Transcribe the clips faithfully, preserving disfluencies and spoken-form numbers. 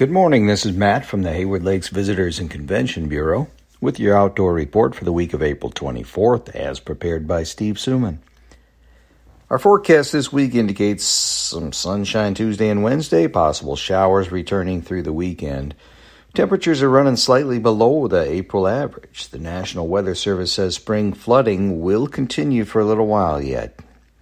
Good morning, this is Matt from the Hayward Lakes Visitors and Convention Bureau with your outdoor report for the week of April twenty-fourth as prepared by Steve Suman. Our forecast this week indicates some sunshine Tuesday and Wednesday, possible showers returning through the weekend. Temperatures are running slightly below the April average. The National Weather Service says spring flooding will continue for a little while yet.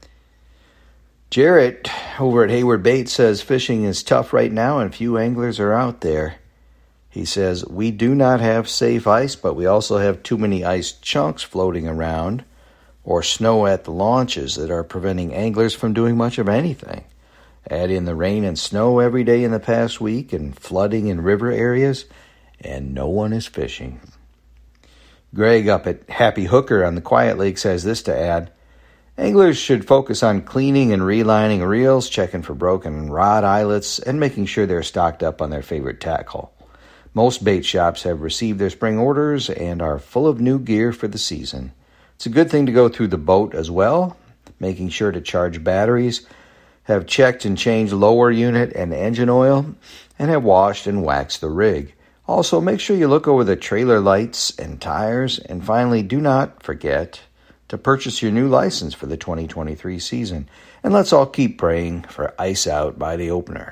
Jarrett over at Hayward Baits says fishing is tough right now and few anglers are out there. He says, we do not have safe ice, but we also have too many ice chunks floating around or snow at the launches that are preventing anglers from doing much of anything. Add in the rain and snow every day in the past week and flooding in river areas, and no one is fishing. Greg up at Happy Hooker on the Quiet Lakes has this to add. Anglers should focus on cleaning and relining reels, checking for broken rod eyelets, and making sure they're stocked up on their favorite tackle. Most bait shops have received their spring orders and are full of new gear for the season. It's a good thing to go through the boat as well, making sure to charge batteries, have checked and changed lower unit and engine oil, and have washed and waxed the rig. Also, make sure you look over the trailer lights and tires, and finally, do not forget to purchase your new license for the twenty twenty-three season. And let's all keep praying for ice out by the opener.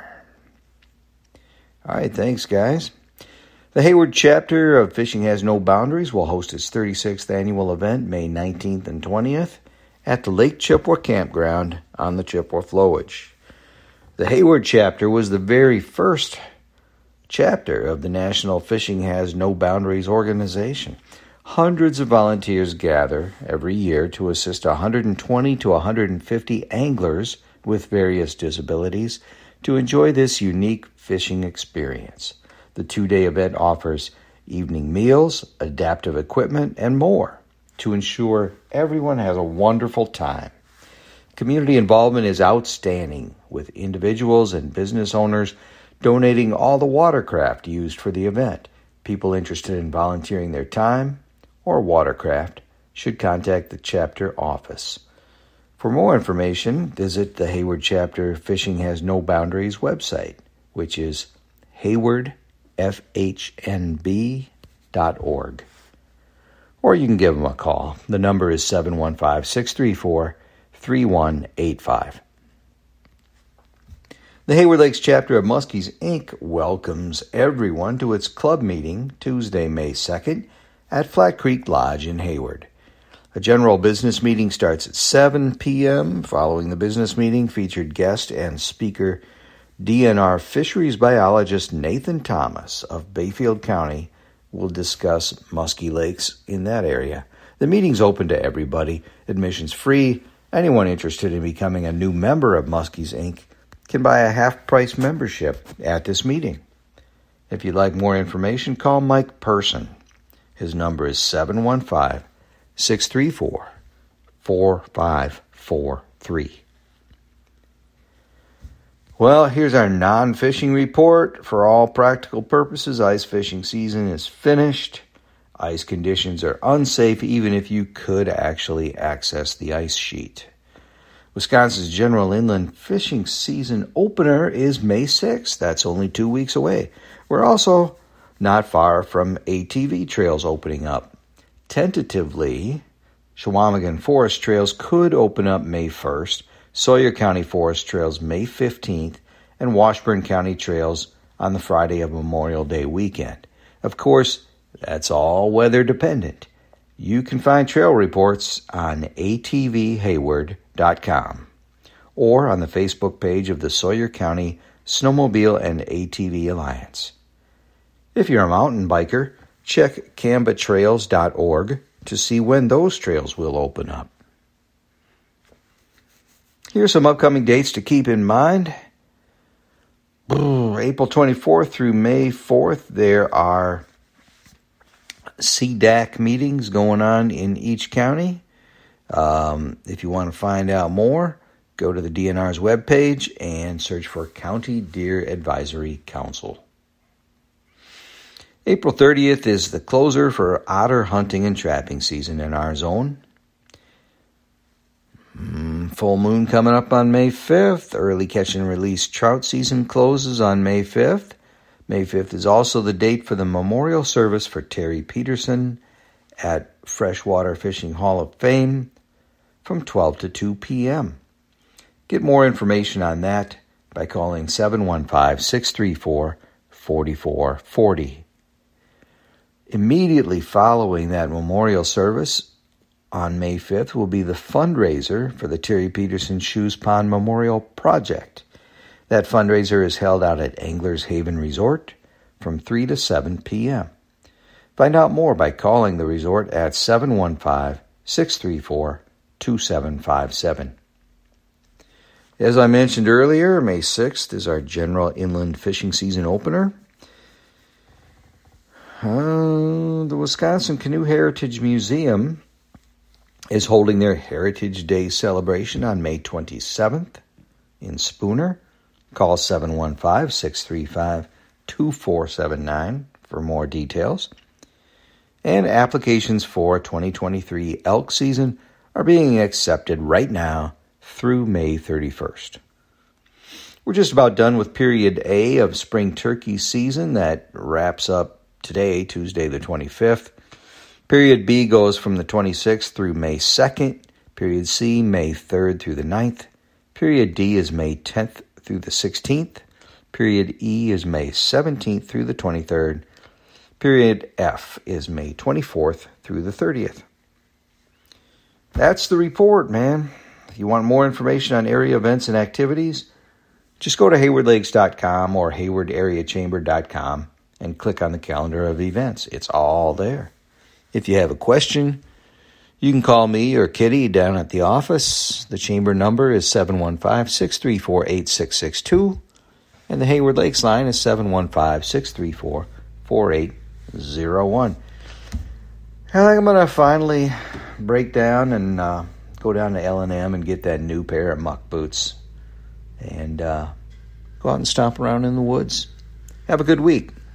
All right, thanks, guys. The Hayward chapter of Fishing Has No Boundaries will host its thirty-sixth annual event May nineteenth and twentieth at the Lake Chippewa Campground on the Chippewa Flowage. The Hayward chapter was the very first chapter of the National Fishing Has No Boundaries organization. Hundreds of volunteers gather every year to assist one hundred twenty to one hundred fifty anglers with various disabilities to enjoy this unique fishing experience. The two-day event offers evening meals, adaptive equipment, and more to ensure everyone has a wonderful time. Community involvement is outstanding, with individuals and business owners donating all the watercraft used for the event. People interested in volunteering their time or watercraft should contact the chapter office. For more information, visit the Hayward Chapter Fishing Has No Boundaries website, which is hayward f h n b dot org. Or you can give them a call. The number is seven one five, six three four, three one eight five. The Hayward Lakes chapter of Muskies, Incorporated welcomes everyone to its club meeting Tuesday, May second at Flat Creek Lodge in Hayward. A general business meeting starts at seven p.m. Following the business meeting, featured guest and speaker D N R fisheries biologist Nathan Thomas of Bayfield County will discuss muskie lakes in that area. The meeting's open to everybody. Admission's free. Anyone interested in becoming a new member of Muskies, Incorporated can buy a half-price membership at this meeting. If you'd like more information, call Mike Person. His number is seven one five, six three four, four five four three. Well, here's our non-fishing report. For all practical purposes, ice fishing season is finished. Ice conditions are unsafe even if you could actually access the ice sheet. Wisconsin's general inland fishing season opener is May sixth. That's only two weeks away. We're also not far from A T V trails opening up. Tentatively, Chequamegon Forest Trails could open up May first, Sawyer County Forest Trails May fifteenth, and Washburn County Trails on the Friday of Memorial Day weekend. Of course, that's all weather dependent. You can find trail reports on a t v hayward dot com or on the Facebook page of the Sawyer County Snowmobile and A T V Alliance. If you're a mountain biker, check camba trails dot org to see when those trails will open up. Here's some upcoming dates to keep in mind. April twenty-fourth through May fourth, there are C D A C meetings going on in each county. Um, if you want to find out more, go to the D N R's webpage and search for County Deer Advisory Council. April thirtieth is the closer for otter hunting and trapping season in our zone. Mm, full moon coming up on May fifth. Early catch and release trout season closes on May fifth. May fifth is also the date for the memorial service for Terry Peterson at Freshwater Fishing Hall of Fame from twelve to two p.m. Get more information on that by calling seven one five, six three four, four four four zero. Immediately following that memorial service on May fifth will be the fundraiser for the Terry Peterson Shoes Pond Memorial Project. That fundraiser is held out at Anglers Haven Resort from three to seven p.m. Find out more by calling the resort at seven one five, six three four, two seven five seven. As I mentioned earlier, May sixth is our general inland fishing season opener. Uh, the Wisconsin Canoe Heritage Museum is holding their Heritage Day celebration on May twenty-seventh in Spooner. Call seven one five, six three five, two four seven nine for more details. And applications for twenty twenty-three elk season are being accepted right now through May thirty-first. We're just about done with period A of spring turkey season. That wraps up today, Tuesday the twenty-fifth. Period B goes from the twenty-sixth through May second. Period C, May third through the ninth. Period D is May tenth through the sixteenth. Period E is May seventeenth through the twenty-third. Period F is May twenty-fourth through the thirtieth. That's the report, man. If you want more information on area events and activities, just go to hayward lakes dot com or hayward area chamber dot com and click on the calendar of events. It's all there. If you have a question, you can call me or Kitty down at the office. The chamber number is seven one five, six three four, eight six six two, and the Hayward Lakes line is seven one five, six three four, four eight zero one. I think I'm going to finally break down and uh, go down to L and M and get that new pair of muck boots and uh, go out and stomp around in the woods. Have a good week.